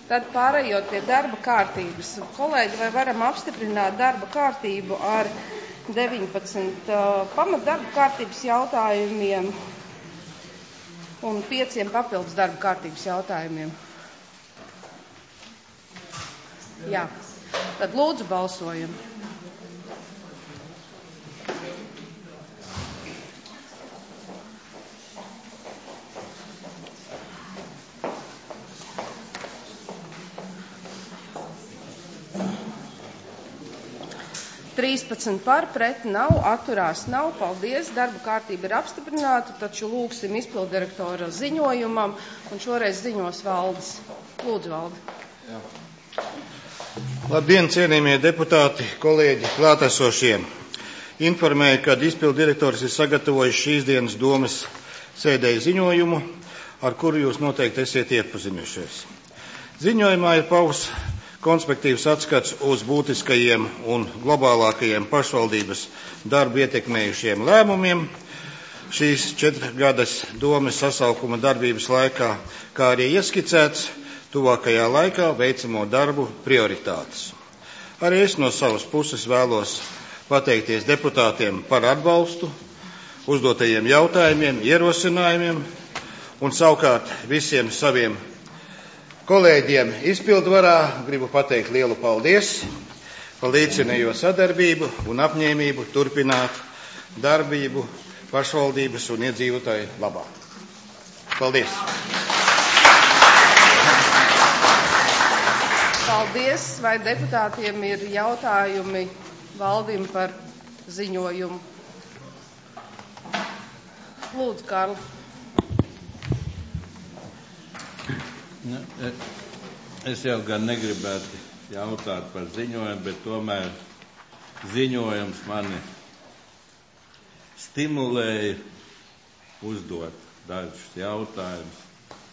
Tad pārējot pie darba kārtības. Kolēģi, vai varam apstiprināt darba kārtību ar 19 pamatdarba kārtības jautājumiem un 5 papildus darba kārtības jautājumiem? Jā. Tad lūdzu balsojam. Trīspadsmit par, pret nav, atturās nav. Paldies. Darba kārtība ir apstiprināta, taču lūgsim izpildirektora ziņojumam, un šoreiz ziņos Valdis. Lūdzu, Valdi. Jā. Labdien, cienījamie deputāti, kolēģi, klātesošie. Informēju, ka izpildirektors ir sagatavojis šīs dienas domes sēdēju ziņojumu, ar kuru jūs noteikti esiet iepazinušies. Ziņojumā ir pausts konspektīvs atskats uz būtiskajiem un globālākajiem pašvaldības darbu ietekmējušiem lēmumiem šīs 4 gadas domes sasaukuma darbības laikā, kā arī ieskicēts tuvākajā laikā veicamo darbu prioritātes. Arī es no savas puses vēlos pateikties deputātiem par atbalstu, uzdotajiem jautājumiem, ierosinājumiem un savukārt visiem saviem kolēģiem izpildvarā gribu pateikt lielu paldies par līdzinējo sadarbību un apņēmību turpināt darbību pašvaldības un iedzīvotāju labā. Paldies! Paldies! Vai deputātiem ir jautājumi Valdim par ziņojumu? Lūdzu, Kārli. Es jau gan negribētu jautāt par ziņojumu, bet tomēr ziņojums mani stimulēja uzdot dažus jautājumus.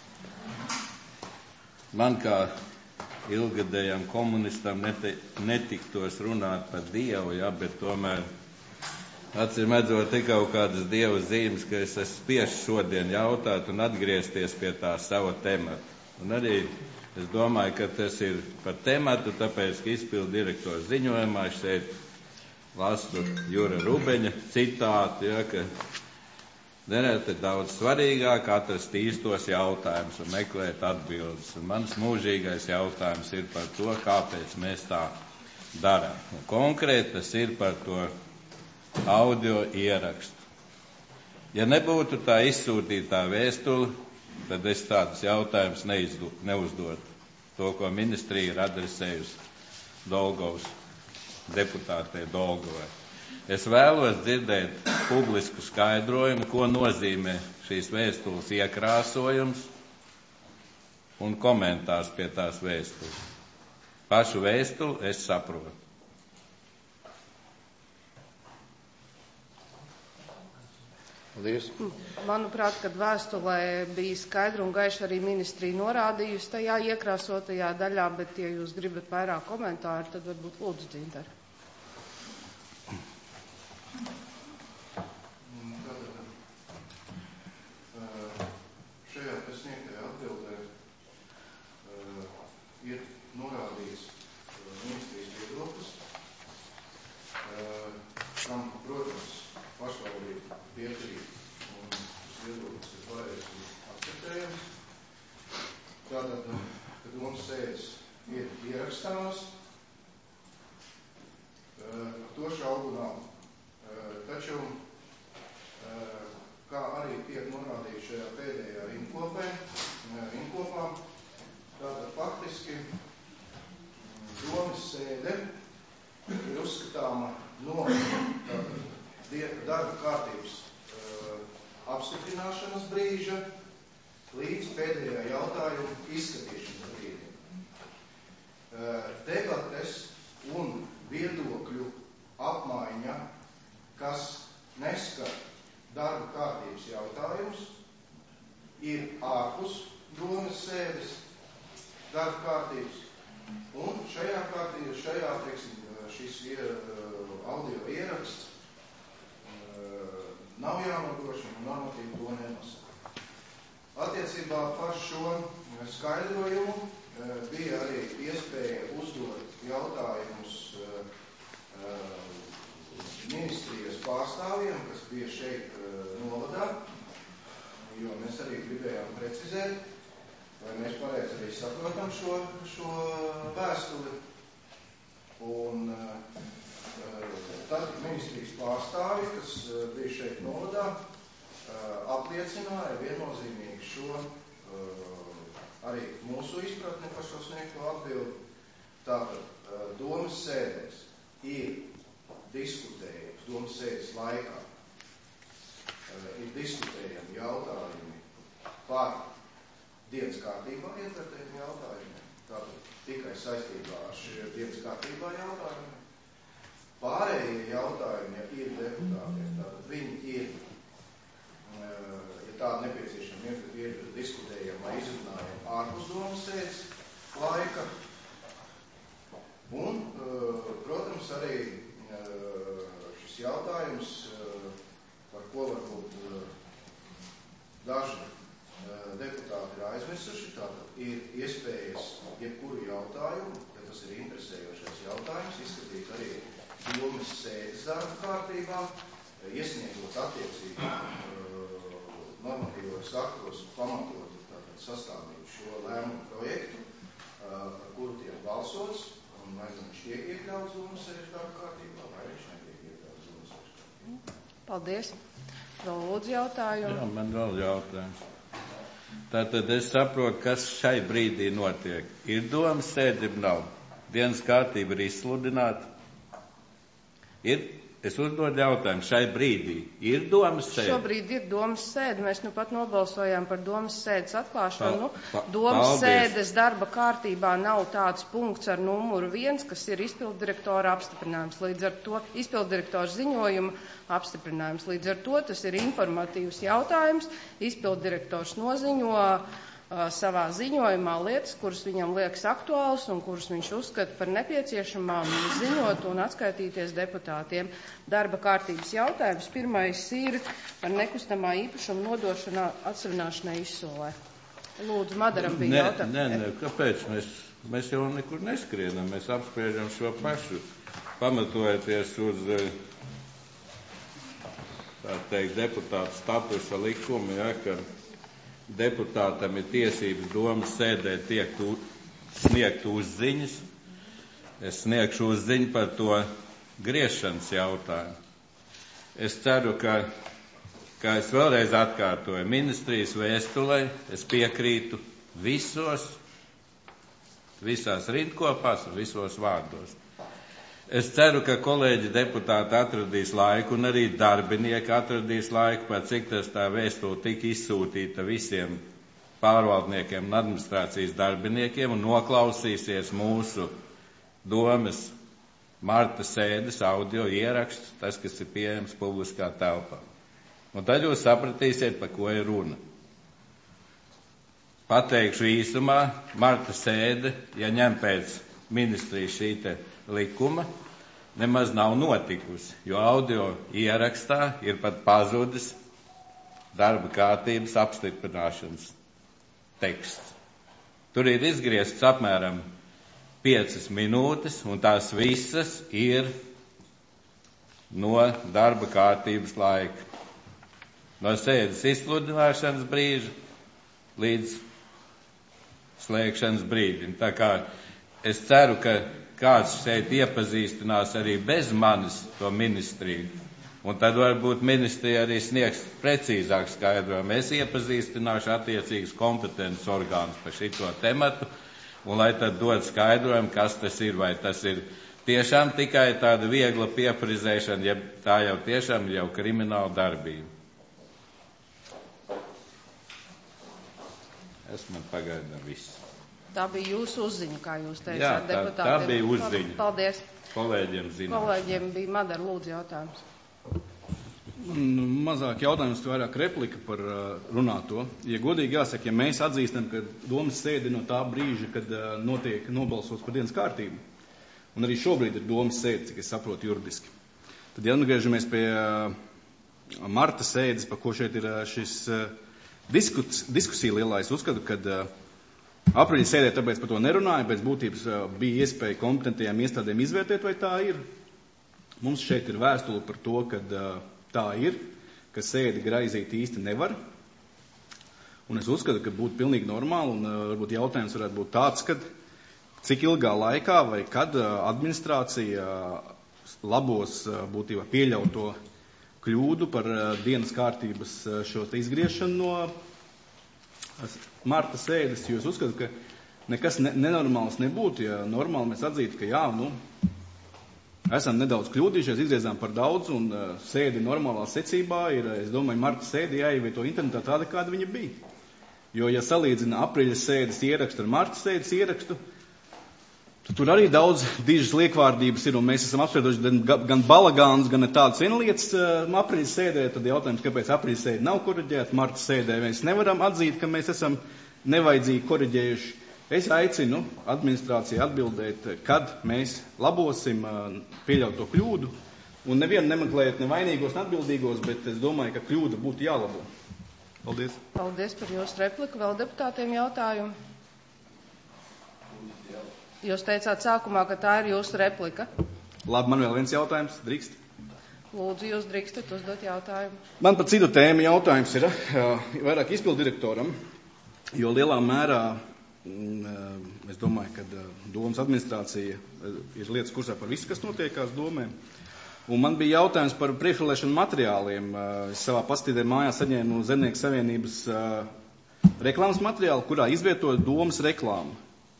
Man kā ilgadējam komunistam netiktos runāt par Dievu, bet tomēr acīm redzot ir kaut kādas Dieva zīmes, ka es esmu spiests šodien jautāt un atgriezties pie tā sava temata. Un arī es domāju, ka tas ir par tematu, tāpēc, ka izpildu direktora ziņojumā šeit lasu Jura Rubeņa citātu, ka nereti daudz svarīgāk atrast īstos jautājumus un meklēt atbildes. Un mans mūžīgais jautājums ir par to, kāpēc mēs tā darām. Un konkrēti tas ir par to audio ierakstu. Ja nebūtu tā izsūtītā vēstule, tad es tādus jautājumus neuzdotu. To, ko ministrija ir adresējusi Dolgovas deputātei Dolgovai. Es vēlos dzirdēt publisku skaidrojumu, ko nozīmē šīs vēstules iekrāsojums un komentārs pie tās vēstules. Pašu vēstuli es saprotu. Manuprāt, kad vēstulē bija skaidra un gaiša arī ministrija norādījusi tajā iekrāsotajā daļā, bet, ja jūs gribat vairāk komentāru, tad varbūt lūdzu Dzintari. Šajā sniegtajā atbildē ir norādīts ministrijas viedoklis, kam, protams, pašvaldība piekrīt, un šis viedoklis ir pareizi akceptējams. Tātad, kad mums sēdes ir ierakstāmas, to šaubu nav. Taču, kā arī tiek norādīts šajā pēdējā rindkopā, tātad faktiski domes sēde ir uzskatāma no darba kārtības apstiprināšanas brīža līdz pēdējā jautājuma izskatīšanas brīdim. Debates un viedokļu apmaiņa, kas neskar darba kārtības jautājumus, ir ārpus domes sēdes darba kārtības, un šajā kārtībā, šis audio ieraksts nav jānodrošina un normatīvi to nenosaka. Attiecībā par šo skaidrojumu bija arī iespēja uzdot jautājumus ministrijas pārstāvjiem, kas bija šeit novadā, jo mēs arī gribējām precizēt, vai mēs pareizi arī saprotam šo vēstuli. Un tad ministrijas pārstāvji, kas bija šeit novadā, apliecināja viennozīmīgi šo arī mūsu izpratni par šo sniegto atbildi. Tātad domas sēdēs ir diskutējums, domas sēdes laikā ir diskutējami jautājumi par dienas kārtībā ietvertiem jautājumiem, tātad tikai saistībā ar šiem dienas kārtībā jautājumiem. Pārējie jautājumi, ja ir deputātiem, tātad viņi ir, ja tāda nepieciešama, ir diskutējama vai izrunājama ārpus domas sēdes laika. Un, protams, arī šis jautājums, par ko varbūt daži deputāti ir aizmirsuši, tātad ir iespējas jebkuru jautājumu, ja tas ir interesējošais jautājums, izskatīt arī domas sēdes darba kārtībā, iesniegot attiecīgi normatīvos aktos pamatot, tātad sastādīt šo lēmumu projektu, par kuru tiek balsots, un vai viņš tiek iekļauts domas sēdes darba kārtībā, vai viņš netiek iekļauts domas sēdes kārtībā. Paldies. Vēl lūdzu jautājumu. Jā, man vēl jautājums. Tātad es saprotu, kas šai brīdī notiek. Ir domas sēde, nav. Dienas kārtība ir izsludināta. Es uzdodu jautājumu, šai brīdī ir domas sēde? Šobrīd ir domas sēde. Mēs nu pat nobalsojām par domas sēdes atklāšanu. Domas sēdes darba kārtībā nav tāds punkts ar numuru 1, kas ir izpilddirektora apstiprinājums. Līdz ar to izpilddirektora ziņojuma apstiprinājums. Līdz ar to tas ir informatīvs jautājums. Izpilddirektors noziņo savā ziņojumā lietas, kuras viņam liekas aktuāls un kuras viņš uzskata par nepieciešamām ziņot un atskaitīties deputātiem. Darba kārtības jautājums pirmais ir par nekustamā īpašuma nodošanu atsevināšanai izsolē. Lūdzu, Madaram bija jautājums. Nē, kāpēc? Mēs jau nekur neskrienam, mēs apspriežam šo pašu, pamatojoties uz, tā teikt, deputāta statusa likumu, ja, ka deputātam ir tiesības domas sēdē sniegt uzziņas. Es sniegšu uzziņu par to griešanas jautājumu. Es ceru, ka es vēlreiz atkārtoju, ministrijas vēstulē es piekrītu visās rindkopās un visos vārdos. Es ceru, ka kolēģi deputāti atradīs laiku un arī darbinieki atradīs laiku, pat cik tas tā vēstule tika izsūtīta visiem pārvaldniekiem un administrācijas darbiniekiem un noklausīsies mūsu domas marta sēdes audio ieraksts, tas, kas ir pieejams publiskā telpā. Un tad jūs sapratīsiet, par ko ir runa. Pateikšu īsumā, marta sēde, ja ņem pēc ministrijas šī te likuma, nemaz nav notikusi, jo audio ierakstā ir pat pazudis darba kārtības apstiprināšanas teksts. Tur ir izgriezts apmēram 5 minūtes, un tās visas ir no darba kārtības laika. No sēdes izsludināšanas brīža līdz slēgšanas brīdim. Tā kā es ceru, ka kāds šeit iepazīstinās arī bez manis to ministriju. Un tad varbūt ministrija arī sniegs precīzāk skaidrojumu. Es iepazīstināšu attiecīgas kompetences orgānus par šito tematu, un lai tad dod skaidrojumu, kas tas ir, vai tas ir tiešām tikai tāda viegla pieprizēšana, ja tā jau tiešām jau krimināla darbība. Man pagaidām viss. Tā bija jūsu uzziņa, kā jūs teicāt, jā, deputātiem. Tā bija uzziņa. Paldies. Kolēģiem zināt. Kolēģiem bija Madara lūdzu jautājums. Mazāk jautājums, vairāk replika par runāto. Ja godīgi jāsaka, ja mēs atzīstam, ka domas sēde no tā brīža, kad notiek nobalsots par dienas kārtību, un arī šobrīd ir domas sēde, cik es saprotu juridiski, tad ja atgriežamies pie marta sēdes, par ko šeit ir šis diskusija lielā, es uzskatu, ka Aprīļa sēdē tāpēc par to nerunāja, pēc būtības bija iespēja kompetentajām iestādēm izvērtēt, vai tā ir. Mums šeit ir vēstule par to, ka tā ir, ka sēdi graizīt īsti nevar. Un es uzskatu, ka būtu pilnīgi normāli, un varbūt jautājums varētu būt tāds, kad cik ilgā laikā vai kad administrācija labos būtībā pieļauto kļūdu par dienas kārtības šo izgriešanu no marta sēdes, jo es uzskatu, ka nekas nenormāls nebūtu, ja normāli mēs atzītu, ka jā, esam nedaudz kļūdījušies, izgriezām par daudz, un sēdi normālā secībā ir, es domāju, marta sēdi jāievieto internetā tāda, kāda viņa bija. Jo, ja salīdzina aprīļa sēdes ierakstu ar marta sēdes ierakstu, tur arī daudz dižas liekvārdības ir, un mēs esam apsprieduši gan balagāns, gan tādas vienlietas aprīļa sēdē, tad jautājums, kāpēc aprīļa sēde nav koriģēta, marta sēdē mēs nevaram atzīt, ka mēs esam nevajadzīgi koriģējuši. Es aicinu administrāciju atbildēt, kad mēs labosim pieļauto kļūdu, un nevienu nemeklējot nevainīgos, neatbildīgos, bet es domāju, ka kļūda būtu jālabo. Paldies. Paldies par jūsu repliku. Vēl deputātiem jautājumu? Jūs teicāt sākumā, ka tā ir jūsu replika. Labi, man vēl viens jautājums. Drīkst? Lūdzu, jūs drīkstat uzdot jautājumu. Man par citu tēmu jautājums ir vairāk izpildirektoram, jo lielā mērā es domāju, ka domas administrācija ir lietas kursā par visu, kas notiekās domē. Un man bija jautājums par priekšvēlēšanu materiāliem. Es savā pastītē mājā saņēmu Zemnieku savienības reklāmas materiālu, kurā izvietoja domas reklāmu.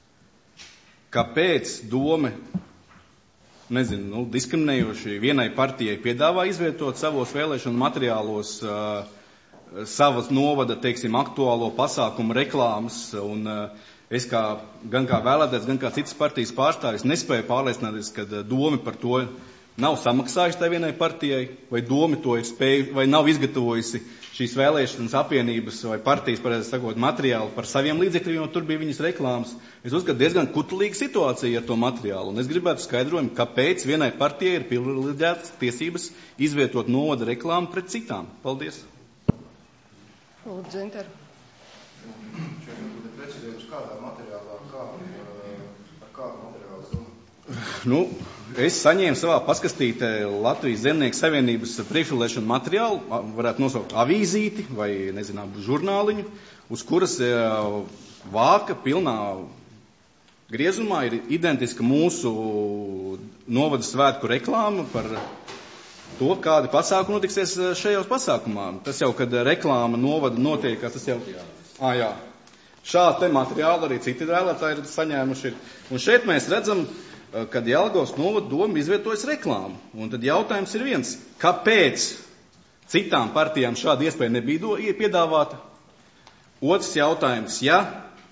Kāpēc dome, diskriminējoši vienai partijai piedāvā izvietot savos vēlēšanu materiālos savas novada, aktuālo pasākumu reklāmas, un es gan kā vēlētājs, gan kā citas partijas pārstāvis nespēju pārliecināties, ka dome par to nav samaksājusi tai vienai partijai, vai dome to ir spējusi, vai nav izgatavojusi šīs vēlēšanas apvienības vai partijas, pareizi sakot, materiālu par saviem līdzekļiem, jo tur bija viņas reklāmas. Es uzskatu diezgan kutelīga situācija ar to materiālu, un es gribētu skaidrojumu, kāpēc vienai partijai ir privileģētas tiesības izvietot novada reklāmu pret citām. Paldies. Lūdzu, Zinter. Šeit būtu precizējums, kādā materiālā, ar kādu materiālu domā? Es saņēmu savā paskastītē Latvijas Zemnieku savienības priekšvēlēšanu materiālu, varētu nosaukt avīzīti vai, žurnāliņu, uz kuras vāka pilnā griezumā ir identiska mūsu novada svētku reklāma par to, kādi pasākumi notiksies šajos pasākumā. Tas jau, kad reklāma novada notiek, tas jau... Jā. Šādi te materiāli arī citi vēlētāji ir saņēmuši. Un šeit mēs redzam, kad Jelgavas novada doma izvietojas reklāmu. Un tad jautājums ir viens, kāpēc citām partijām šāda iespēja nebija piedāvāta? Otrs jautājums, ja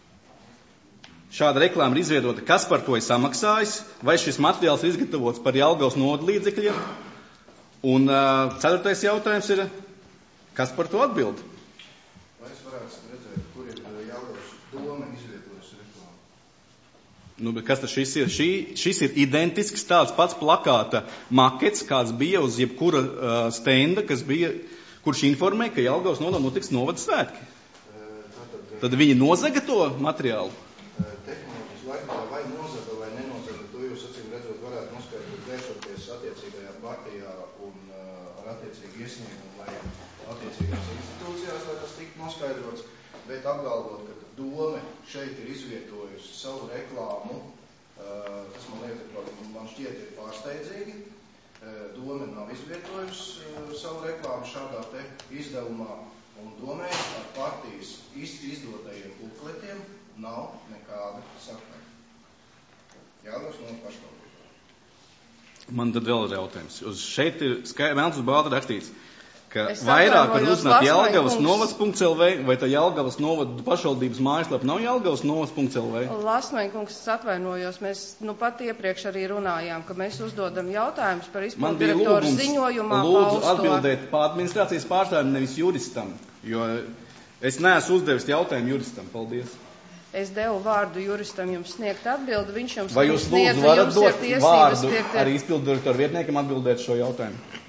šāda reklāma ir izvietota, kas par to ir samaksājis, vai šis materiāls ir izgatavots par Jelgavas novada līdzekļiem? Un ceturtais jautājums ir, kas par to atbild? Vai es varētu redzēt, kur ir Jelgavas doma izvietojas reklāmu? Bet kas tas šis ir? Šis ir identisks tāds pats plakāta makets, kāds bija uz jebkura stenda, kurš informē, ka Jelgavas novada notiks novada svētki. Tad viņi nozaga to materiālu? Tehnoloģijas laikā vai nozaga vai nenozaga, to jūs acīm redzot varētu noskaidrot vēršoties attiecīgajā partijā un ar attiecīgu iesniegumu vai attiecīgās institūcijās, lai tas tiktu noskaidrots, bet apgalvot, ka dome šeit ir izvietojusi savu reklāmu, tas man šķiet ir pārsteidzīgi. Dome nav izvietojusi savu reklāmu šādā te izdevumā, un domē ar partijas izdotajiem bukletiem nav nekāda sakne. Jādos no pašvaldībā. Man tad vēl ir jautājums. Šeit ir melns uz balta rakstīts, ka vairāk var uzzināt Jelgavas novads.lv, vai tā Jelgavas novada pašvaldības mājaslapa nav Jelgavas novads.lv? Lasmeņkungs, es atvainojos, mēs pat iepriekš arī runājām, ka mēs uzdodam jautājumus par izpildirektoru ziņojumā. Lūdzu atbildēt administrācijas pārstāvim, nevis juristam, jo es neesmu uzdevis jautājumu juristam. Paldies. Es devu vārdu juristam jums sniegt atbildi, viņš jums vai jūs lūdzu varat dot vārdu arī izpildirektoru vietniekam atbildēt šo jautājumu?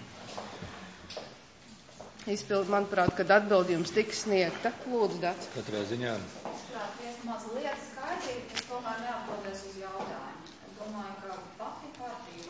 Manuprāt, kad atbildi jums tika sniegta. Lūdzu, Dats. Katrā ziņā. Mazliet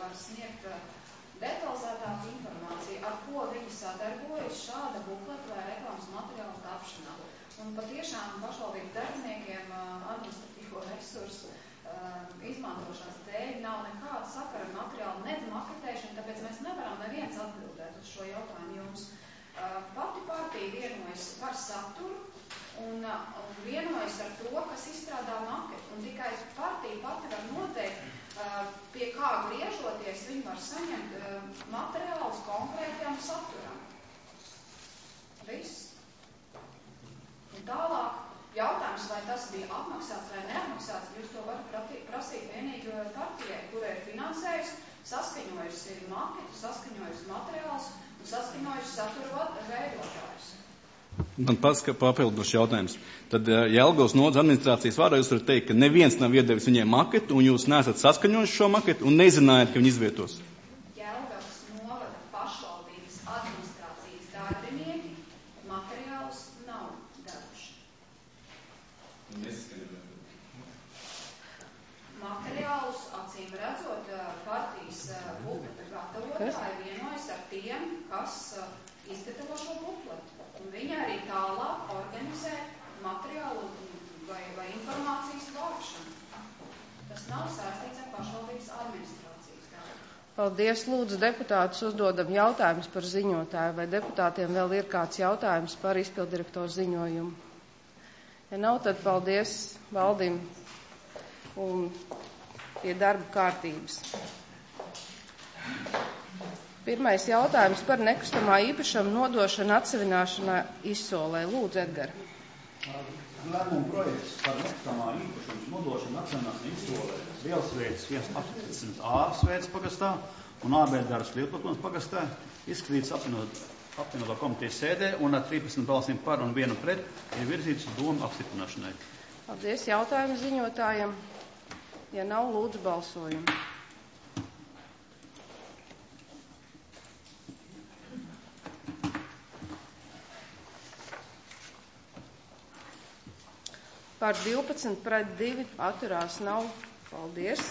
var sniegt detalizētāku informāciju, ar ko viņi sadarbojas šāda bukleta vai reklāmas materiāla tapšanā. Un patiešām pašvaldību darbiniekiem administratīvo resursu izmantošanas dēļ nav nekāda sakara ar materiālu, nedz maketēšanu, tāpēc mēs nevaram neviens atbildēt uz šo jautājumu jums. Pati partija vienojas par saturu un vienojas ar to, kas izstrādā maketu. Un tikai partija pati var noteikt, pie kā griežoties, viņi var saņemt materiālus konkrētajam saturam. Viss. Un tālāk jautājums, vai tas bija apmaksāts vai neapmaksāts, jūs to varat prasīt vienīgi partijai, kurai ir finansējusi, saskaņojusi maketu, saskaņojusi materiālus un saskaņojusi satura veidotājus. Man papildinošs jautājums. Tad Jelgavas nodaļas administrācijas vārdā jūs varat teikt, ka neviens nav iedevis viņiem maketu, un jūs neesat saskaņojuši šo maketu un nezinājāt, ka viņi izvietos. Jelgavas novada pašvaldības administrācijas darbinieki materiālus nav devuši. Materiālus, acīm redzot, partijas bukleta gatavotāji vienojas ar tiem, kas izgatavo šo bukletu. Un viņi arī tālāk organizē materiālu vai informācijas vākšanu. Tas nav saistīts ar pašvaldības administrācijas darbu. Paldies, lūdzu, deputātus uzdodam jautājumus par ziņotāju. Vai deputātiem vēl ir kāds jautājums par izpildirektoru ziņojumu? Ja nav, tad paldies valdim un pie darba kārtības. Pirmais jautājums par nekustamā īpašuma nodošanu atsevināšanā izsolē. Lūdzu, Edgar. Lēmuma projekts par nekustamā īpašuma nodošanu atsevināšanā izsolē Lielsveids 18A Sveidas pagastā un Ābēļdaras Lielplatons pagastā izskatīts apvienotā komitejas sēdē un ar 13 balsīm par un 1 pret ir virzīts uz domu apstiprināšanai. Paldies jautājumu ziņotājiem. Ja nav, lūdzu balsojumu. Par 12 pret 2 atturās nav. Paldies.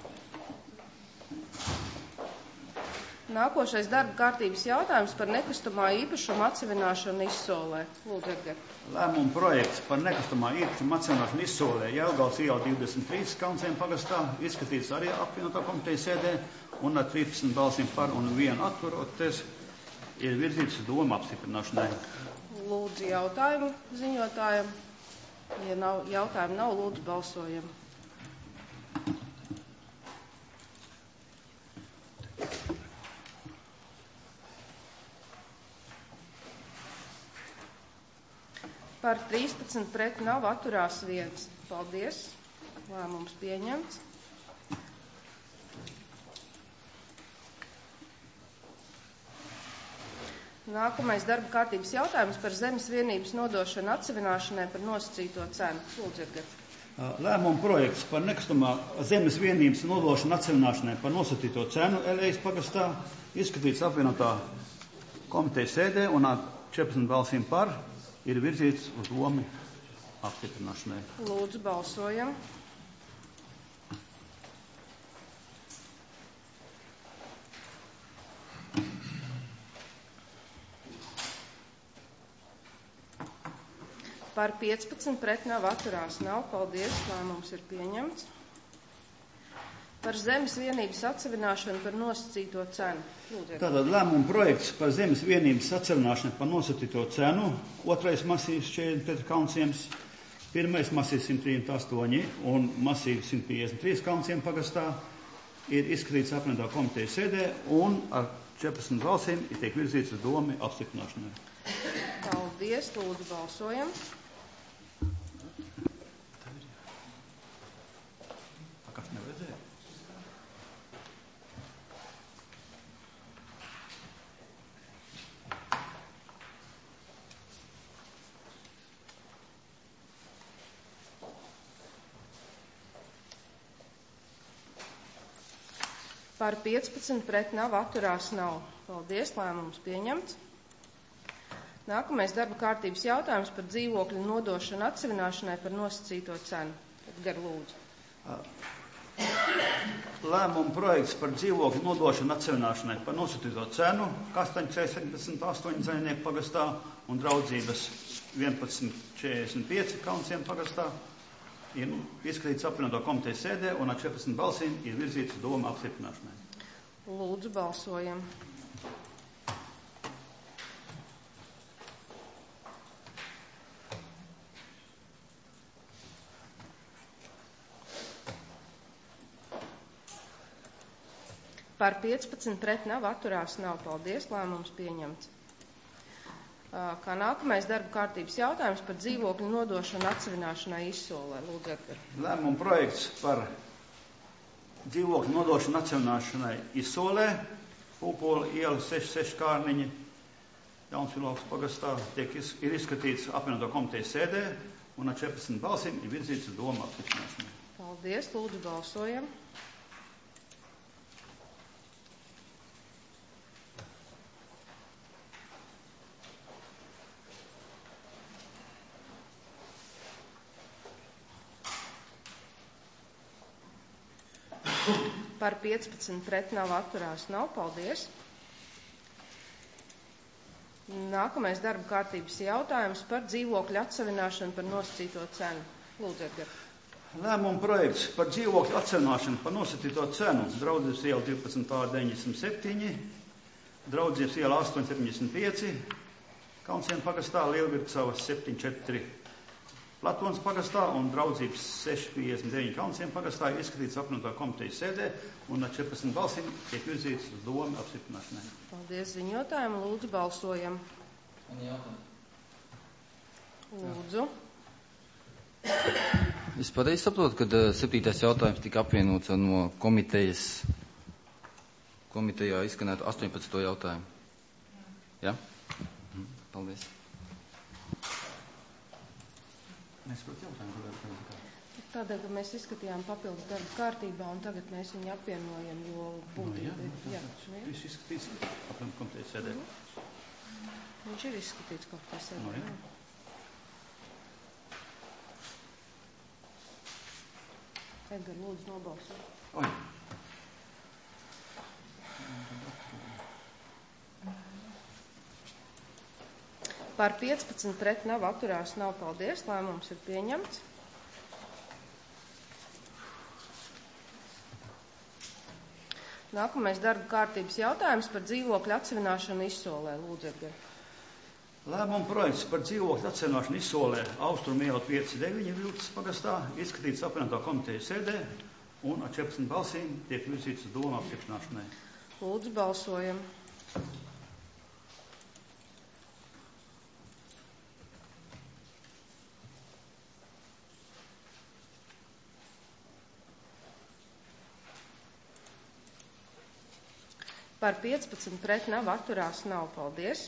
Nākošais darba kārtības jautājums par nekustamā īpašuma atsevināšanu izsolē. Lūdzu, Edgar. Lēmuma projekts par nekustamā īpašuma atsevināšanu izsolē Jelgavas iela 23 Kaunciem pagastā izskatīts arī apvienotā komitejas sēdē un ar 13 balsīm par un 1 atturoties ir virzīts uz domu apstiprināšanai. Lūdzu jautājumu ziņotājiem. Ja nav jautājumu, nav, lūdzu balsojam. Par 13 pret nav, atturās 1. Paldies. Lēmums pieņemts. Nākamais darba kārtības jautājums par zemes vienības nodošanu atsevināšanai par nosacīto cenu. Lūdzu, Edgar. Lēmuma projekts par nekustamā zemes vienības nodošanu atsevināšanai par nosacīto cenu Elejas pagastā izskatīts apvienotā komitejas sēdē un ar 14 balsīm par ir virzīts uz domu apstiprināšanai. Lūdzu, balsojam. Par 15 pret nav, atturās nav. Paldies, lēmums ir pieņemts. Par zemes vienības atsevināšanu par nosacīto cenu. Lūdzu. Tātad lēmuma projekts par zemes vienības atsevināšanu par nosacīto cenu. Otrais masīvs 44 kaunciem, pirmais masīvs 138 un masīvs 153 kaunciem pagastā ir izskatīts apvienotā komitejas sēdē un ar 14 balsīm ir tiek virzīts uz domu apstiprināšanai. Paldies, lūdzu balsojam. Kas nevajadzēja? Par 15 pret nav, atturās nav. Paldies, lēmums pieņemts. Nākamais darba kārtības jautājums par dzīvokļu nodošanu atsevināšanai par nosacīto cenu. Edgar, lūdzu. Lēmuma projekts par dzīvokļu nodošanu atseviļināšanai par nosūtīto cenu Kastaņceļa 78 Zaļnieku pagastā un Draudzības 1145 Kaunciem pagastā ir izskatīts apvienoto komitejas sēdē un ar 14 balsīm ir virzīts uz domu apstiprināšanai. Lūdzu, balsojam. Par 15 pret nav, atturās nav. Paldies, lēmums pieņemts. Kā nākamais darba kārtības jautājums par dzīvokļu nodošanu atsevināšanai izsolē. Lūdzu, Edgar. Lēmuma projekts par dzīvokļu nodošanu atsevināšanai izsolē, Pūpola iela 66 Kārniņi, Jaunspilaukas pagastā, ir izskatīts apvienoto komitejas sēdē un ar 14 balsīm ir virzīts uz domu apstiprināšanai. Paldies, lūdzu, balsojam. Par 15 pret nav, atturās nav. Paldies. Nākamais darba kārtības jautājums par dzīvokļu atsevināšanu par nosacīto cenu. Lūdzu, Edgar. Lēmuma projekts par dzīvokļu atsevināšanu par nosacīto cenu Draudzības iela 12,97, Draudzības iela 8,75, Kaunciem pagastā, Lielvircavas 7,4 Platons pagastā un Draudzības 6,59 Kaunciem pagastā ir izskatīts apvienotā komitejas sēdē un ar 14 balsīm tiek virzīts uz domu apstiprināšanai. Paldies ziņotājiem. Lūdzu, balsojam. Lūdzu. Es pareizi saprotu, ka 7. jautājums tika apvienots no komitejā izskanētu 18. jautājumu. Ja? Paldies. Tādēļ, ka mēs izskatījām papildus darba kārtībā un tagad mēs viņu apvienojam, jo būtība ir. Viņš izskatīts apvienotā komitejas sēdē. Viņš ir izskatīts komitejas sēdē. Edgar, lūdzu, nobalso. Par 15 pret nav, atturās nav. Paldies, lēmums ir pieņemts. Nākamais darba kārtības jautājums par dzīvokļu atsevināšanu izsolē. Lūdzu, Edgar. Lēmuma projekts par dzīvokļu atsevināšanu izsolē Austrumu iela 5,9 Vilces pagastā izskatīts apvienotā komitejas sēdē un ar 14 balsīm tiek virzīts uz domu apstiprināšanai. Lūdzu, balsojam. Par 15 pret nav, atturās nav. Paldies.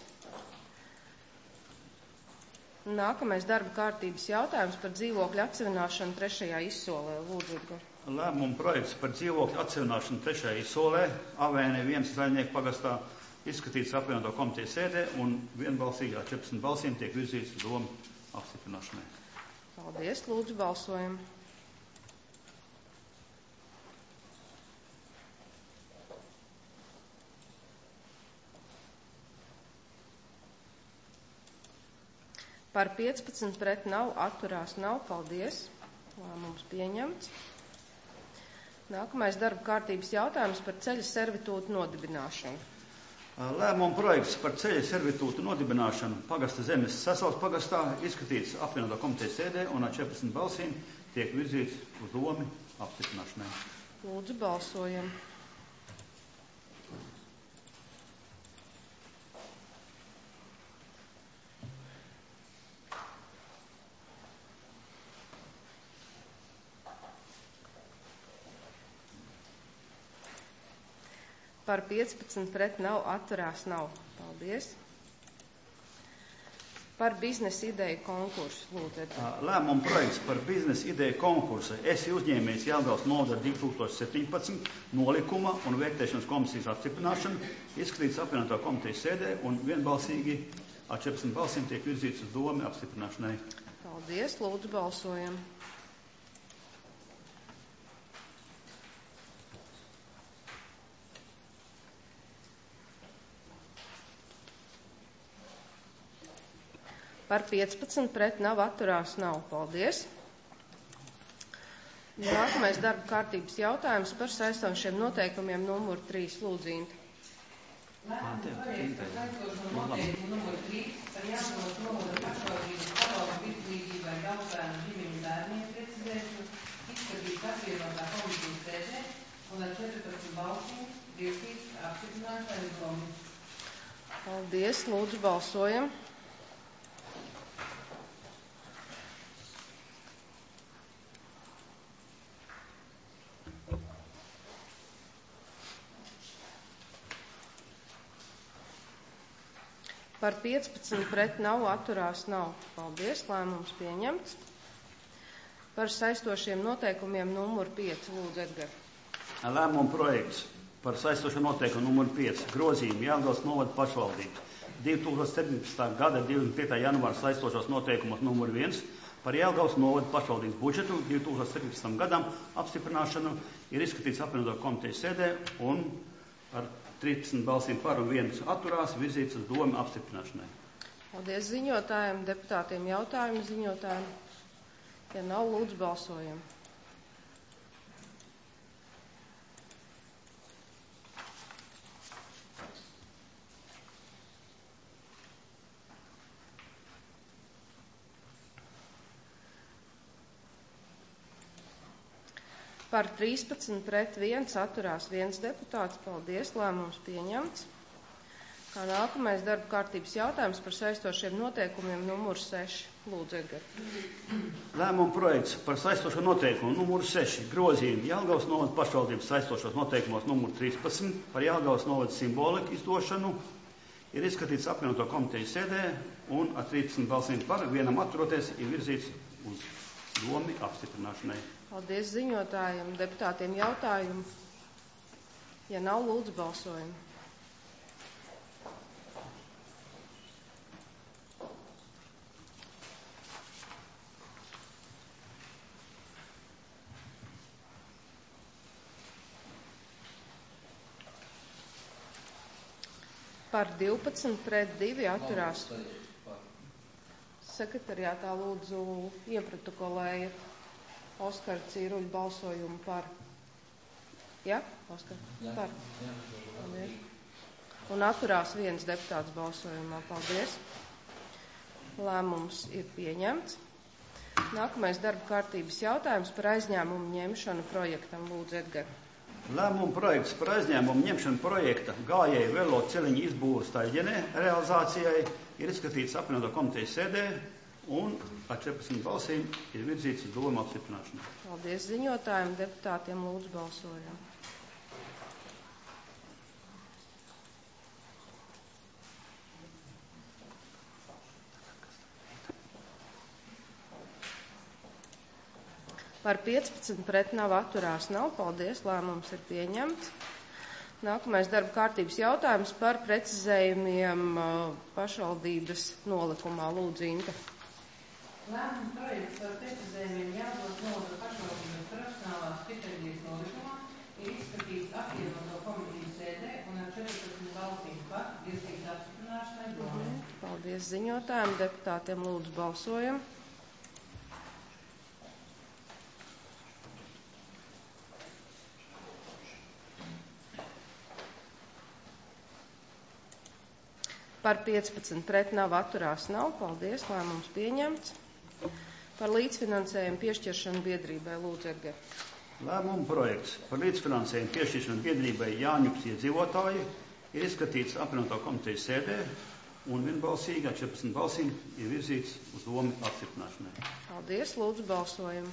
Nākamais darba kārtības jautājums par dzīvokļu atsevināšanu 3. izsolē. Lūdzu, Edgar. Lēmuma projekts par dzīvokļu atsevināšanu 3. izsolē Avēne 1 Zaļnieku pagastā izskatīts apvienoto komitejas sēdē un vienbalsīgi ar 14 balsīm tiek virzīts uz domu apstiprināšanai. Paldies. Lūdzu, balsojam. Par 15 pret nav, atturās nav. Paldies. Lēmums pieņemts. Nākamais darba kārtības jautājums par ceļa servitūtu nodibināšanu. Lēmuma projekts par ceļa servitūtu nodibināšanu pagasta zemes Sasals pagastā izskatīts apvienotā komitejas sēdē un ar 14 balsīm tiek virzīts uz domu apstiprināšanai. Lūdzu, balsojam. Par 15 pret nav, atturās nav. Paldies. Par biznesa ideju konkursu. Lūdzu. Lēmuma projekts par biznesa ideju konkursu Esi uzņēmējs Jelgavas novada 2017 nolikuma un vērtēšanas komisijas apstiprināšanu izskatīts apvienotā komitejas sēdē un vienbalsīgi ar 14 balsīm tiek virzīts uz domu apstiprināšanai. Paldies. Lūdzu, balsojam. Par 15 pret nav, atturās nav. Paldies. Nākamais darba kārtības jautājums par saistošiem noteikumiem numur 3. Lūdzu, Inta. Lēmumu projekts par saistošo noteikumu numur 3 par jaunos nomoda pašvaldības pavaldu virslīdzībai daudzbērnu ģimeņu bērniem precizēšanu izskatīts apvienotā komisijas sēdē un ar 14 balsīm virsīts apstiprināts ar domu. Paldies. Lūdzu, balsojam. Par 15 pret nav, atturās nav. Paldies, lēmums pieņemts. Par saistošiem noteikumiem numur 5. Lūdzu, Edgar. Lēmuma projekts par saistošo noteikumu numur 5 grozījumu Jelgavas novada pašvaldības 2017. gada 25. janvāra saistošos noteikumus numur 1 par Jelgavas novada pašvaldības budžetu 2017. gadam apstiprināšanu ir izskatīts apvienoto komitejas sēdē un ar 13 balsīm par un 1 atturās virzīts uz domu apstiprināšanai. Paldies ziņotājiem, deputātiem jautājumu ziņotājiem. Ja nav, lūdzu, balsojam. Par 13 pret 1 atturās 1 deputāts. Paldies, lēmums pieņemts. Kā nākamais darba kārtības jautājums par saistošiem noteikumiem numur 6. Lūdzu, Edgar. Lēmuma projekts par saistošo noteikumu numur 6 grozījumu Jelgavas novada pašvaldības saistošos noteikumos numur 13 par Jelgavas novada simboliku izdošanu ir izskatīts apvienoto komitejas sēdē un ar 13 balsīm par, 1 atturoties ir virzīts uz domu apstiprināšanai. Paldies ziņotājiem, deputātiem jautājumu. Ja nav, lūdzu, balsojumu. Par 12 pret 2 atturās. Sekretariātā lūdzu ieprotokolējiet Oskara Cīruļa balsojumu par. Ja, Oskar? Par. Paldies. Un atturās 1 deputāts balsojumā. Paldies. Lēmums ir pieņemts. Nākamais darba kārtības jautājums par aizņēmumu ņemšanu projektam. Lūdzu, Edgar. Lēmuma projekts par aizņēmumu ņemšanu projekta gājēju velo celiņu izbūves Taļģenē realizācijai ir izskatīts apvienoto komitejas sēdē un ar 14 balsīm ir virzīts uz domu apstiprināšanu. Paldies ziņotājiem, deputātiem, lūdzu balsojam. Par 15 pret nav, atturās nav. Paldies, lēmums ir pieņemts. Nākamais darba kārtības jautājums par precizējumiem pašvaldības nolikumā. Lūdzu, Inta. Lēmumu projekts par precizējumiem Jelgavas novada pašvaldības profesionālās stipendijas nolikumā ir izskatīts apvienoto komitejas sēdē un ar 14 balsīm par virzīts apstiprināšanai domē. Paldies ziņotājiem, deputātiem, lūdzu balsojam. Par 15 pret nav, atturās nav. Paldies, lēmums pieņemts. Par līdzfinansējumu piešķiršanu biedrībai. Lūdzu, Edgar. Lēmuma projekts par līdzfinansējumu piešķiršanu biedrībai Jāņups iedzīvotāji ir izskatīts apvienoto komitejas sēdē un vienbalsīgi ar 14 balsīm ir virzīts uz domu apstiprināšanai. Paldies, lūdzu balsojam.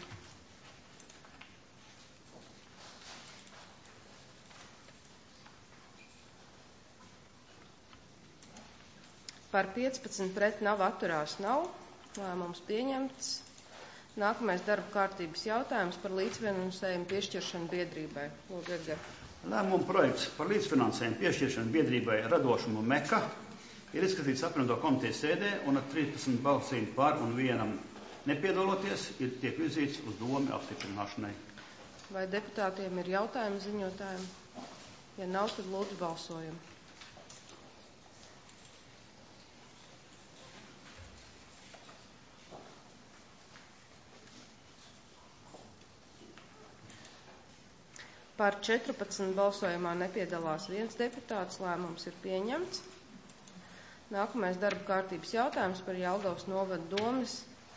Par 15 pret nav, atturās nav. Lēmums pieņemts. Nākamais darba kārtības jautājums par līdzfinansējumu piešķiršanu biedrībai. Lūdzu, Edgar. Lēmuma projekts par līdzfinansējumu piešķiršanu biedrībai Radošumu Meka ir izskatīts apvienoto komitejas sēdē un ar 13 balsīm par un 1 nepiedaloties ir tiek virzīts uz domu apstiprināšanai. Vai deputātiem ir jautājumi ziņotājiem? Ja nav, tad lūdzu balsojam. Par 14 balsojumā nepiedalās 1 deputāts, lēmums ir pieņemts. Nākamais darba kārtības jautājums par Jelgavas novada domes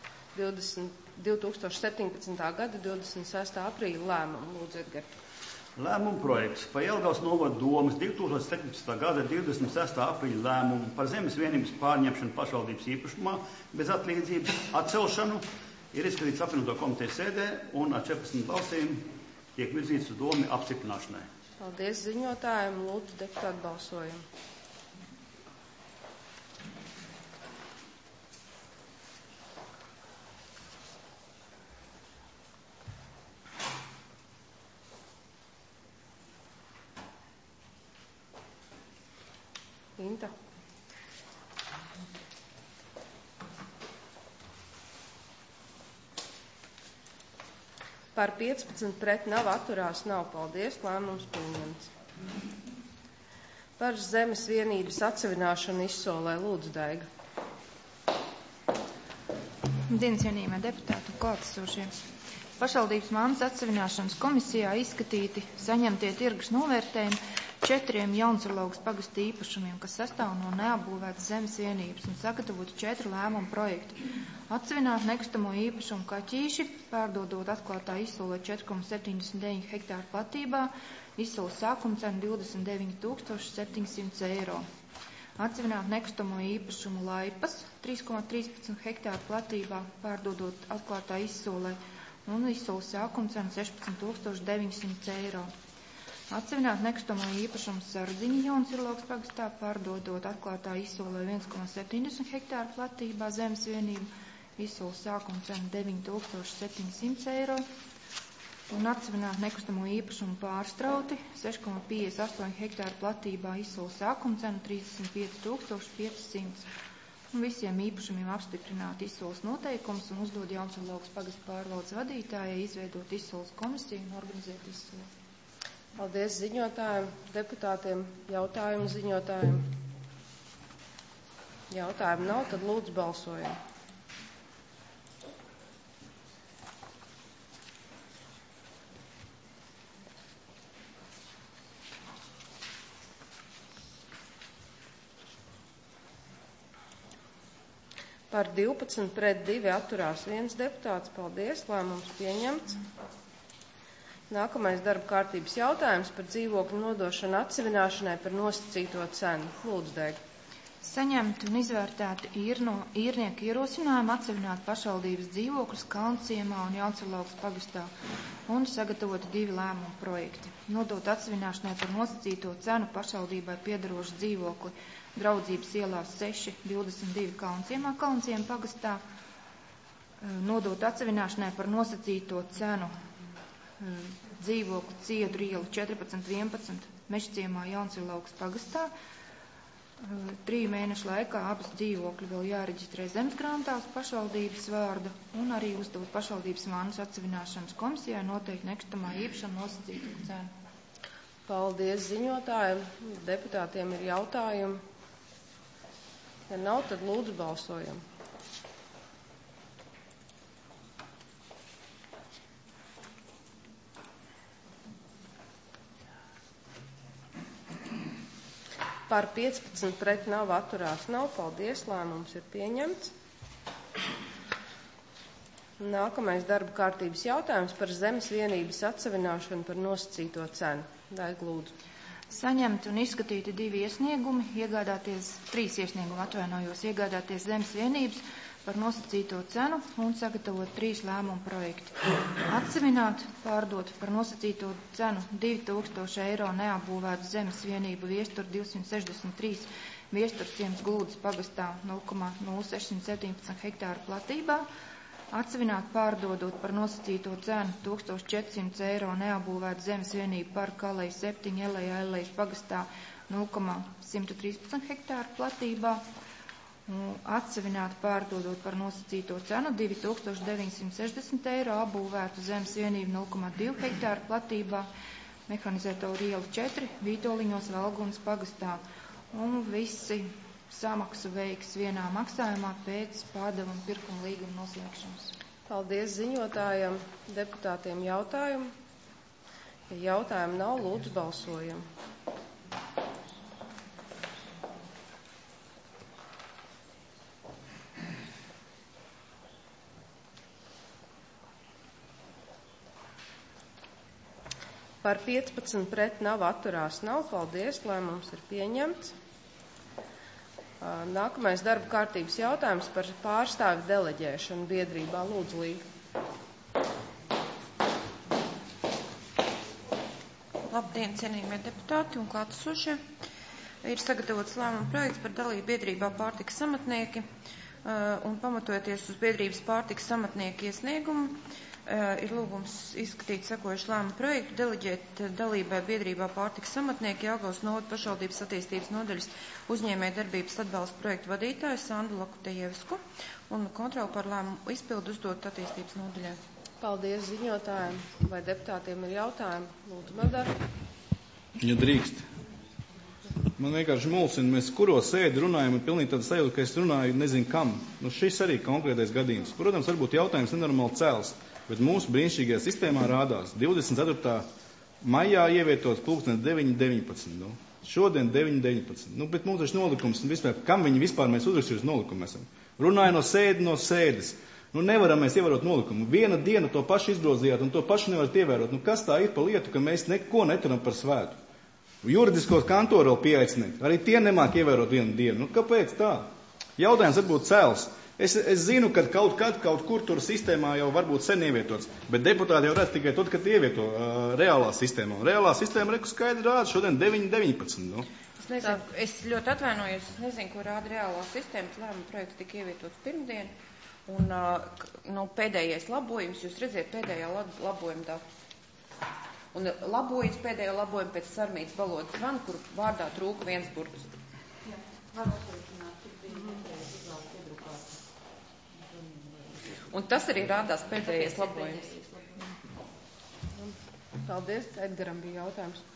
2017. gada 26. aprīļa lēmumu. Lūdzu, Edgar. Lēmuma projekts par Jelgavas novada domes 2017. gada 26. aprīļa lēmumu par zemes vienības pārņemšanu pašvaldības īpašumā bez atlīdzības atcelšanu ir izskatīts apvienoto komitejas sēdē un ar 14 balsīm tiek virzīts uz domi apstiprināšanai. Paldies ziņotājiem. Lūdzu, deputātu balsojumu. Inta. Par 15 pret nav, atturās nav. Paldies, lēmums pieņemts. Par zemes vienības atsevināšanu izsolē. Lūdzu, Daiga. Dienas cienījamie deputāti un klātesošie. Pašvaldības mantas atsevināšanas komisijā izskatīti saņemtie tirgus novērtējumi 4 Jaunsurlaugas pagasta īpašumiem, kas sastāv no neapbūvētas zemes vienības un sagatavoti 4 lēmumu projekti. Atsevināt nekustamo īpašumu Kaķīši, pārdodot atklātā izsolē 4,79 hektāru platībā, izsoles sākuma cena 29 700 eiro. Atsevināt nekustamo īpašumu Laipas, 3,13 hektāru platībā, pārdodot atklātā izsolē, un izsoles sākuma cena 16 900 eiro. Atsevināt nekustamo īpašumu Sardziņa Jaunsurlaugas pagastā, pārdodot atklātā izsolē 1,70 hektāru platībā zemes vienību, izsoles sākuma cena 9700 eiro. Un atsevināt nekustamo īpašumu Pārstrauti, 6,58 hektāru platībā, izsoles sākuma cena 35 500. Un visiem īpašumiem apstiprināt izsoles noteikums un uzdod Jaunsurlaugas pagasta pārvaldes vadītājai izveidot izsoles komisiju un organizēt izsoli. Paldies ziņotājiem, deputātiem, jautājumu ziņotājiem. Jautājumu nav, tad lūdzu balsojam. Par 12 pret 2 atturās 1 deputāts. Paldies, lēmums pieņemts. Nākamais darba kārtības jautājums par dzīvokļu nodošanu atsevināšanai par nosacīto cenu. Lūdzu, Dēga. Saņemt un izvērtēt īrnieku ierosinājumu atsevināt pašvaldības dzīvokļus Kalnciemā un Jaunsurlaugas pagastā un sagatavot 2 lēmumu projekti. Nodot atsevināšanai par nosacīto cenu pašvaldībai piederošu dzīvokli Draudzības ielās 6, 22 Kalnciemā, Kalnciema pagastā. Nodot atsevināšanai par nosacīto cenu dzīvokli Ciedru ielu 1411 Mežciemā Jaunsurlaugas pagastā. 3 mēnešu laikā abas dzīvokļi vēl jāreģistrē zemesgrāmatās pašvaldības vārda un arī uzdot pašvaldības mantas atsevināšanas komisijai noteikti nekustamā īpašuma nosacīto cenu. Paldies ziņotājiem. Deputātiem ir jautājumi. Ja nav, tad lūdzu balsojam. Par 15 pret nav, atturās nav. Paldies, lēmums ir pieņemts. Nākamais darba kārtības jautājums par zemes vienības atsevināšanu par nosacīto cenu. Daiga, lūdzu. Saņemt un izskatīti 2 iesniegumi, iegādāties zemes vienības par nosacīto cenu un sagatavot 3 lēmumu projekti. Atsevināt, pārdot par nosacīto cenu 2000 eiro neapbūvētu zemes vienību Viestur 263 Viesturciems Glūdas pagastā 0,0617 hektāru platībā. Atsevināt, pārdodot par nosacīto cenu 1400 eiro neapbūvētu zemes vienību Parka aleja 7 Elejas pagastā 0,113 hektāru platībā. Atsevināt, pārdodot par nosacīto cenu 2960 eiro apbūvētu zemes vienību 0,2 hektāru platībā Mehanizētoru ielu 4 Vītoliņos Valgunas pagastā. Un visi samaksu veiks vienā maksājumā pēc pārdevuma pirkuma līguma noslēgšanas. Paldies ziņotājiem, deputātiem jautājumu. Ja jautājumu nav, lūdzu balsojam. Par 15 pret nav, atturās nav. Paldies, lēmums ir pieņemts. Nākamais darba kārtības jautājums par pārstāvju deleģēšanu biedrībā. Lūdzu, Līga. Labdien, cienījamie deputāti un klātesošie. Ir sagatavots lēmuma projekts par dalību biedrībā pārtikas amatnieki un pamatojoties uz biedrības pārtikas amatnieku iesniegumu. Ir lūgums izskatīt sekojuši lēmumu projektu, deleģēt dalībai biedrībā pārtikas amatnieki Jelgavas novada pašvaldības attīstības nodaļas uzņēmēja darbības atbalsta projektu vadītāju Sandu Lakutejevsku un kontroli par lēmumu izpildu uzdot attīstības nodaļai. Paldies ziņotājiem. Vai deputātiem ir jautājumi? Lūdzu, Madara. Ja drīkst. Man vienkārši mulsina, mēs kuro sēdi runājam, un pilnīgi tāda sajūta, ka es runāju nezinu kam. Šis arī konkrētais gadījums. Protams, varbūt jautājums nenormāli cēls, bet mūsu brīnišķīgajā sistēmā rādās 24. maijā ievietots pulkstens 9.19. Šodien 9.19. Bet mums taču nolikums, vispār, kam viņi vispār mēs uzrakstījuši nolikumu esam? Runāja no sēdes. Nevaram mēs ievērot nolikumu. Viena diena to pašu izgrozījāt un to pašu nevarat ievērot. Kas tā ir pa lietu, ka mēs neko neturam par svētu? Juridiskos kantoru vēl pieaicināt. Arī tie nemāk ievērot vienu dienu. Kāpēc tā? Jautājums varbūt cēls. Es zinu, ka kaut kur tur sistēmā jau varbūt sen ievietots, bet deputāti jau redz tikai tad, kad ievieto reālā sistēmā. Reālā sistēma reku skaidri rāda šodien 9.19. Es nezinu, es ļoti atvainojos, es nezinu, ko rāda reālā sistēma. Lēmuma projekts tika ievietots pirmdien, un pēdējais labojums, jūs redziet pēdējā labojuma datu. Un labojums pēdējo labojumu pēc Sarmītas valodas zvana, kur vārdā trūka viens burts. Jā, var uzrunāt, tur bija nepareizi izlaukt iedrukāt. Un tas arī rādās pēdējais labojums. Paldies, Edgaram bija jautājums.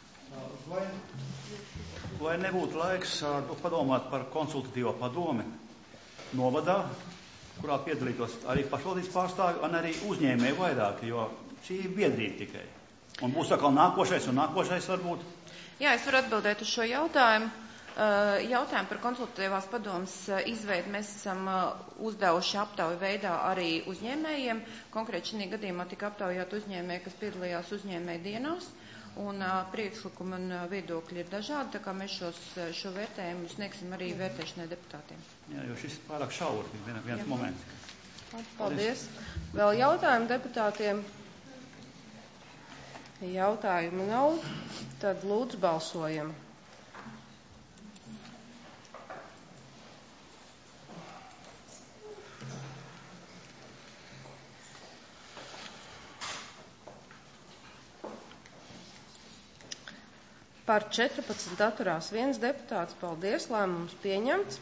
Vai nebūtu laiks padomāt par konsultatīvo padomi novadā, kurā piedalītos arī pašvaldības pārstāvi un arī uzņēmēji vairāk, jo šī ir biedrība tikai. Un būs atkal nākošais varbūt? Jā, es varu atbildēt uz šo jautājumu. Jautājumu par konsultatīvās padomas izveidu mēs esam uzdevuši aptauju veidā arī uzņēmējiem. Konkrēti šī gadījumā tika aptaujāt uzņēmēji, kas piedalījās uzņēmēju dienās. Un priekšlikumi un viedokļi ir dažādi, tā kā mēs šo vērtējumu sniegsim arī vērtēšanai deputātiem. Jā, jo šis pārāk šauri, viens moments. Paldies. Vēl jautājumu deputātiem? Jautājumu nav, tad lūdzu balsojam. Par 14 atturās viens deputāts. Paldies, lēmums pieņemts.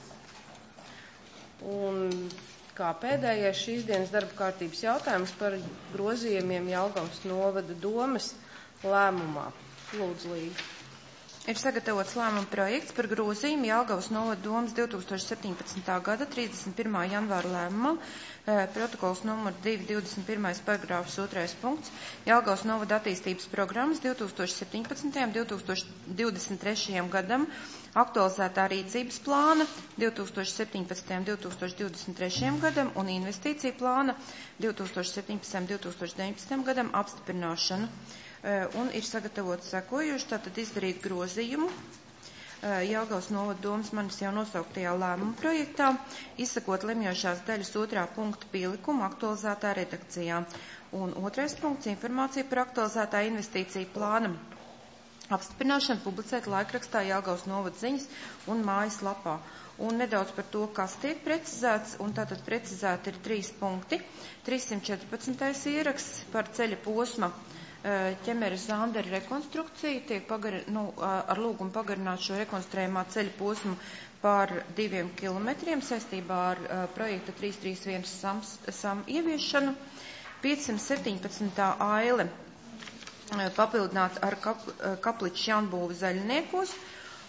Un kā pēdējais šīs dienas darba kārtības jautājums par grozījumiem Jelgavas novada domes lēmumā. Lūdzu, Līga. Ir sagatavots lēmuma projekts par grozījumu Jelgavas novada domes 2017. gada 31. janvāra lēmumam, protokols numur 221. paragrāfs 2. punkts, Jelgavas novada attīstības programmas 2017. un 2023. gadam, aktualizētā rīcības plāna 2017. un 2023. gadam un investīcija plāna 2017. un 2019. gadam apstiprināšanu. Un ir sagatavots sekojuši, tātad izdarīt grozījumu Jelgavas novada domes manis jau nosauktajā lēmuma projektā, izsakot lemjošās daļas 2. punkta pielikumu aktualizētā redakcijā. Un 2. punkts informācija par aktualizētā investīcija plāna apstiprināšanu publicēt laikrakstā Jelgavas novada ziņas un mājas lapā. Un nedaudz par to, kas tiek precizēts, un tātad precizēti ir 3 punkti. 314. ieraksts par ceļa posma ķemeres Zandera rekonstrukciju, tiek ar lūgumu pagarināt šo rekonstruējumā ceļa posmu par 2 kilometriem saistībā ar projekta 331 SAM ieviešanu. 517. aile papildināt ar kapliču jaunbūvi Zaļniekos,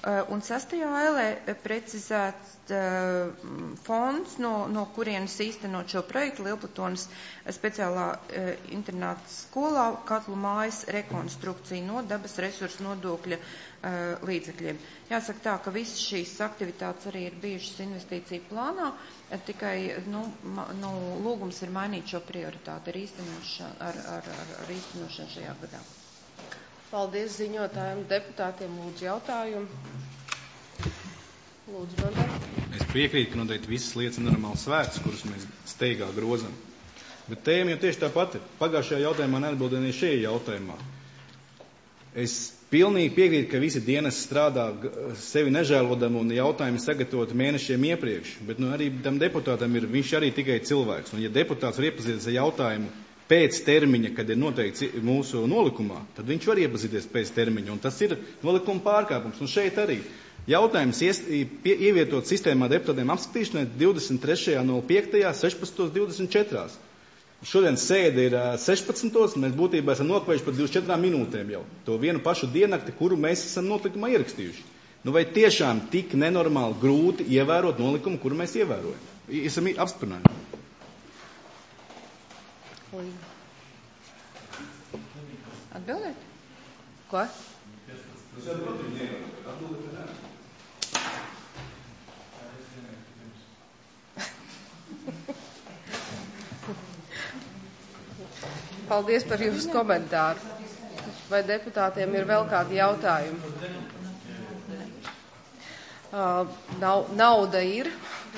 Un 6. ailē precizēts fonds, no kurienes īstenot šo projektu Lielplatonas speciālā internāta skolā katlu mājas rekonstrukciju no dabas resursu nodokļa līdzekļiem. Jāsaka tā, ka visas šīs aktivitātes arī ir bijušas investīciju plānā, tikai lūgums ir mainīt šo prioritāti ar īstenošanu šajā gadā. Paldies ziņotājiem, deputātiem, lūdzu jautājumu. Lūdzu, Mandar. Es piekrītu, ka noteikti visas lietas ir normāli svētas, kuras mēs steigā grozam. Bet tēma jau tieši tā pati. Pagājušajā jautājumā neatbildēja ne šajā jautājumā. Es pilnīgi piekrītu, ka visi dienas strādā sevi nežēlodam un jautājumi sagatavot mēnešiem iepriekš. Bet arī tam deputātam viņš arī tikai cilvēks. Un ja deputāts var iepazīties ar jautājumu pēc termiņa, kad ir noteikts mūsu nolikumā, tad viņš var iepazīties pēc termiņa, un tas ir nolikuma pārkāpums. Un šeit arī jautājums ievietot sistēmā deputātiem apskatīšanai 23.05. 16.24. Šodien sēde ir 16. Mēs būtībā esam nokavējuši par 24 minūtēm jau. To vienu pašu diennakti, kuru mēs esam nolikumā ierakstījuši. Vai tiešām tik nenormāli grūti ievērot nolikumu, kuru mēs ievērojam? Esam apsprinājuši. Atbildēt? Ko? Paldies par jūsu komentāru. Vai deputātiem ir vēl kādi jautājumi? Nauda ir.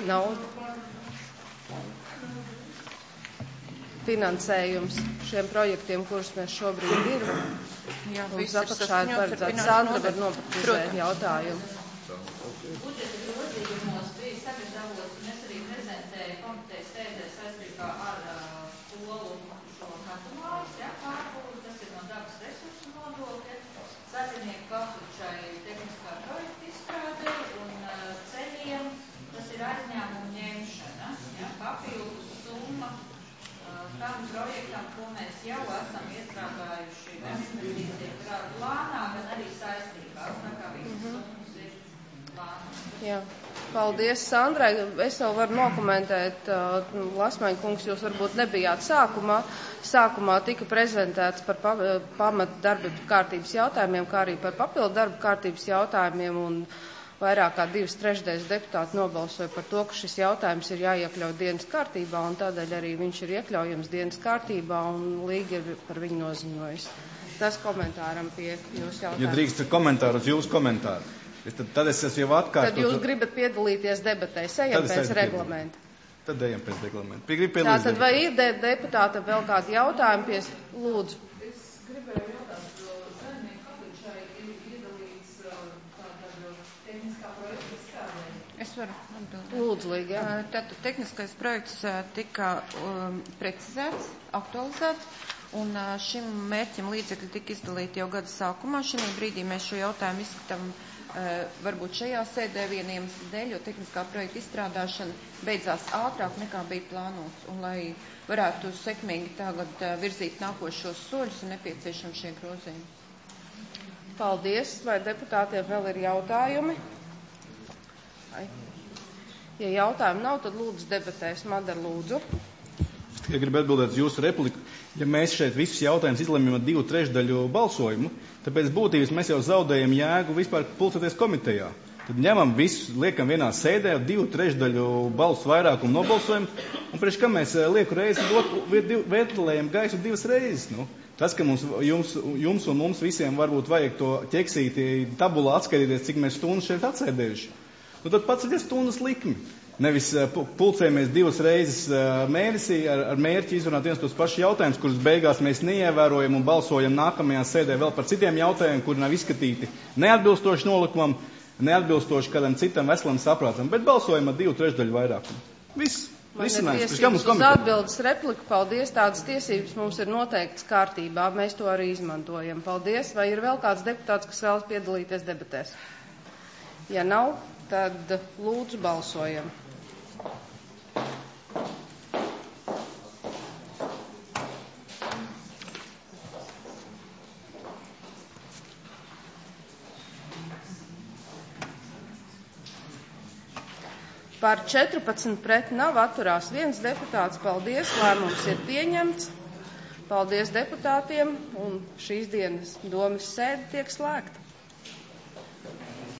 Finansējums šiem projektiem, kurus mēs šobrīd ir. Mums apakšā ir paredzēts. Sandra var noprecizēt jautājumu. Budžeta grozījumos bija sagatavots, un es arī prezentēju komitejas sēdē saistībā ar skolu šo katamājas, pārbūvi, tas ir no dabas resursu nodokļa, sazinieku apakšai tehniskā projekta izstrādē un ceļiem, tas ir aizņēmumu ņemšana, papildus summa tam projektam, ko mēs jau esam iestrādājuši gan investīciju plānā, gan arī saistībā. Tā kā visas summas ir plānā. Jā. Paldies, Sandrai. Es vēl varu nokomentēt. Lasmaņa kungs, jūs varbūt nebijāt sākumā. Sākumā tika prezentēts par pamat darba kārtības jautājumiem, kā arī par papildu darba kārtības jautājumiem, un vairāk kā 2/3 deputāti nobalsoja par to, ka šis jautājums ir jāiekļauj dienas kārtībā, un tādēļ arī viņš ir iekļaujams dienas kārtībā, un Līga ir par viņu noziņojis. Tas komentāram pie jūsu jautājumu. Ja drīkst komentāru uz jūsu komentāru, tad es esmu jau atkārtot. Tad jūs gribat piedalīties debatēs, ejam pēc reglamenta. Tad ejam pēc reglamenta. Tātad vai ir deputāta vēl kādi jautājumi lūdzu? Es gribēju jautāt, saimnieku apakšai ir iedalīts tehniskā projekta izstrādē. Es varu atbildēt. Lūdzu, Līga. Tātad tehniskais projekts tika precizēts, aktualizēts, un šim mērķim līdzekļi tika izdalīti jau gada sākumā. Šī brīdī mēs šo jautājumu izskatām varbūt šajā sēdē vieniem dēļ, jo tehniskā projekta izstrādāšana beidzās ātrāk nekā bija plānots, un lai varētu sekmīgi tagad virzīt nākošos soļus, ir nepieciešami šie grozījumi. Paldies. Vai deputātiem vēl ir jautājumi? Ja jautājumu nav, tad lūdzu debatēs. Madara, lūdzu. Ja gribu atbildēt uz jūsu repliku, ja mēs šeit visus jautājumus izlemjam ar 2/3 balsojumu, tad pēc būtības mēs jau zaudējam jēgu vispār pulcēties komitejā. Tad ņemam visus, liekam vienā sēdē ar 2/3 balsu vairākumu nobalsojumu, un priekš kā mēs lieku reizi ventilējam gaisu 2 reizes. Tas, ka jums un mums visiem varbūt vajag to ķeksīti tabulā atskaitīties, cik mēs stundas šeit atsēdējuši, tad paceļies stundas likmi. Nevis pulcējamies 2 reizes mēnesī ar mērķi izrunāt viens tos pašus jautājumus, kurus beigās mēs neievērojam un balsojam nākamajā sēdē vēl par citiem jautājumiem, kuri nav izskatīti neatbilstoši nolikumam, neatbilstoši kādam citam veselam saprātam, bet balsojam ar 2/3 vairākumu. Viss. Man ir tiesības uz atbildes repliku. Paldies. Tādas tiesības mums ir noteiktas kārtībā. Mēs to arī izmantojam. Paldies. Vai ir vēl kāds deputāts, kas vēlas piedalīties debatēs? Ja nav, tad lūdzu balsojam. Par 14 pret nav atturās 1 deputāts. Paldies, lēmums ir pieņemts. Paldies deputātiem, un šīs dienas domes sēde tiek slēgta.